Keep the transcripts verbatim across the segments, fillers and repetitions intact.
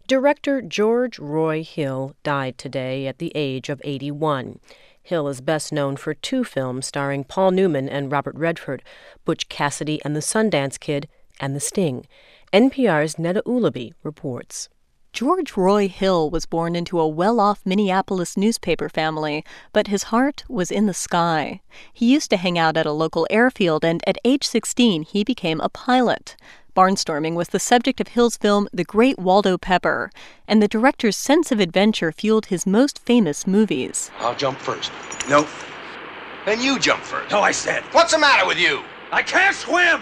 Director George Roy Hill died today at the age of eighty-one. Hill is best known for two films starring Paul Newman and Robert Redford, Butch Cassidy and the Sundance Kid, and The Sting. N P R's Neda Ulaby reports. George Roy Hill was born into a well-off Minneapolis newspaper family, but his heart was in the sky. He used to hang out at a local airfield, and at age sixteen, he became a pilot. Barnstorming was the subject of Hill's film The Great Waldo Pepper, and the director's sense of adventure fueled his most famous movies. I'll jump first. Nope. Then you jump first. No, I said. What's the matter with you? I can't swim!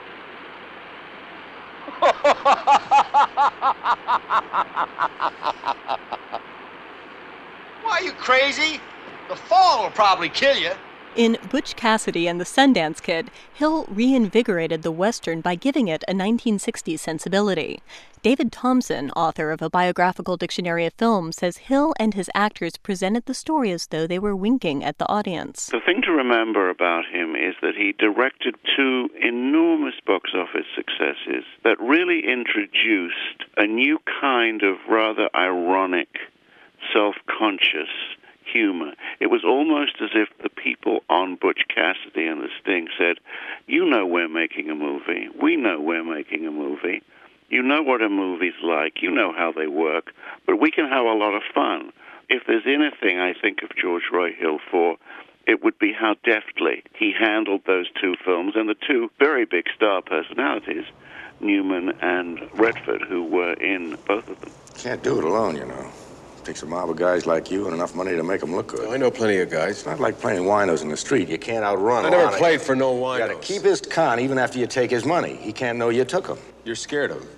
Why, are you crazy? The fall will probably kill you. In Butch Cassidy and the Sundance Kid, Hill reinvigorated the Western by giving it a nineteen sixties sensibility. David Thompson, author of a biographical dictionary of film, says Hill and his actors presented the story as though they were winking at the audience. The thing to remember about him is that he directed two enormous box office successes that really introduced a new kind of rather ironic, self-conscious humor. It was almost as if the people on Butch Cassidy and The Sting said, you know we're making a movie. We know we're making a movie. You know what a movie's like. You know how they work. But we can have a lot of fun. If there's anything I think of George Roy Hill for, it would be how deftly he handled those two films and the two very big star personalities, Newman and Redford, who were in both of them. Can't do it alone, you know. Takes a mob of guys like you and enough money to make them look good. Oh, I know plenty of guys. It's not like playing winos in the street. You can't outrun I a never lot played of for no winos. You gotta keep his con even after you take his money. He can't know you took him. You're scared of him.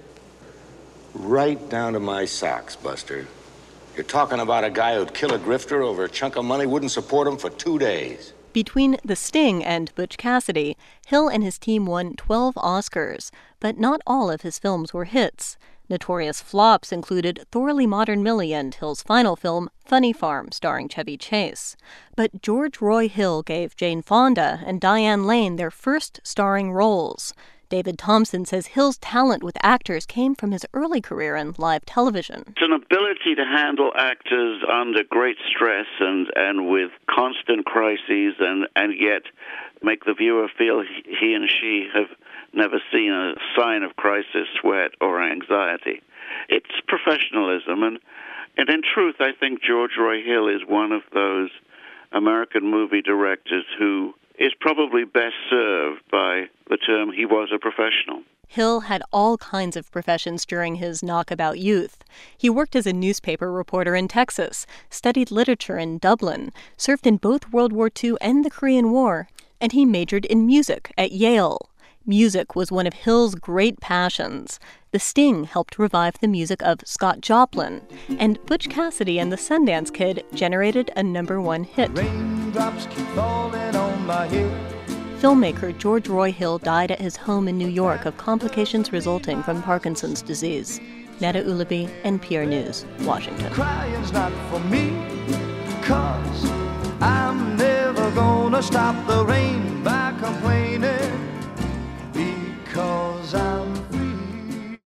Right down to my socks, Buster. You're talking about a guy who'd kill a grifter over a chunk of money, wouldn't support him for two days. Between The Sting and Butch Cassidy, Hill and his team won twelve Oscars, but not all of his films were hits. Notorious flops included Thoroughly Modern Millie and Hill's final film, Funny Farm, starring Chevy Chase. But George Roy Hill gave Jane Fonda and Diane Lane their first starring roles. David Thompson says Hill's talent with actors came from his early career in live television. It's an ability to handle actors under great stress and, and with constant crises and, and yet make the viewer feel he, he and she have never seen a sign of crisis, sweat, or anxiety. It's professionalism, and, and in truth, I think George Roy Hill is one of those American movie directors who is probably best served by the term he was a professional. Hill had all kinds of professions during his knockabout youth. He worked as a newspaper reporter in Texas, studied literature in Dublin, served in both World War Two and the Korean War, and he majored in music at Yale. Music was one of Hill's great passions. The Sting helped revive the music of Scott Joplin, and Butch Cassidy and the Sundance Kid generated a number one hit. Raindrops keep falling on my head. Filmmaker George Roy Hill died at his home in New York of complications resulting from Parkinson's disease. Neda Ulaby, N P R News, Washington. Crying's not for me, 'cause I'm never gonna stop the rain by complaining.